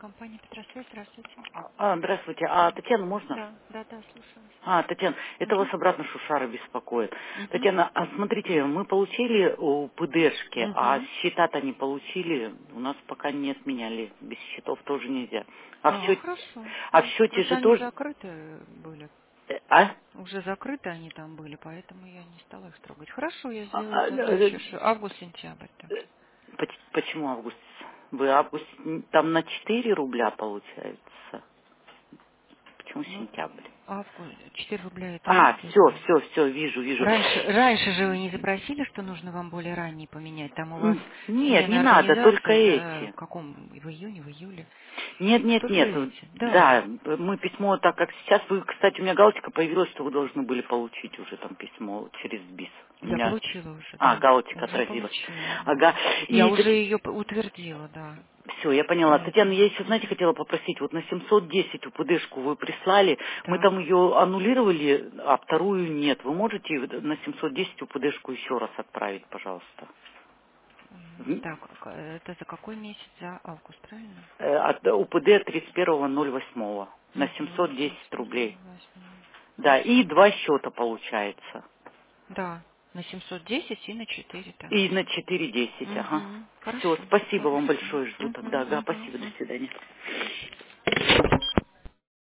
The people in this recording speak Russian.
компания Петросвязь, здравствуйте. Здравствуйте. Татьяна, можно? Да, да, да, слушаю вас. Татьяна, это вас Угу. обратно Шушара беспокоит. Угу. Татьяна, смотрите, мы получили у ПДшки, а Угу. счета-то не получили. У нас пока не отменяли. Без счетов тоже нельзя. А в счете, Хорошо. а в счете Просто же они тоже... закрыты были. А? Уже закрыты они там были, поэтому я не стала их трогать. Хорошо, я А, сделаю а, следующее. Август-сентябрь тогда. Почему август? Вы август там на 4 рубля получается? Почему Ну, сентябрь? 4 рубля это август, да. Все, вижу. Раньше же вы не запросили, что нужно вам более ранние поменять. Там у вас Нет, не смена надо, только организации эти. в каком? В июне, в июле? Нет. Только эти. Да. Да, мы письмо, так как сейчас вы, кстати, у меня галочка появилась, что вы должны были получить уже там письмо через БИС. У Я меня, получила уже, да. галочка Уже отразилась. получила, да. Ага. Я И уже ее утвердила, да. все, я поняла. Татьяна, Поэтому. я еще, знаете, Мгм. хотела попросить, вот на 710 УПДшку вы прислали, мы Так. там ее аннулировали, а вторую нет. Вы можете на 710 УПДшку еще раз отправить, пожалуйста? Так, это за какой месяц? За август, правильно? От УПД 31.08 на Угу. 710 рублей. 31.08. Да, и Хорошо. два счета получается. Да. На 710 и на 4 И также. на 410, ага. Угу. Все, Хорошо. спасибо вам Хорошо. большое, жду Угу, тогда. Ага, угу, спасибо, до угу. свидания.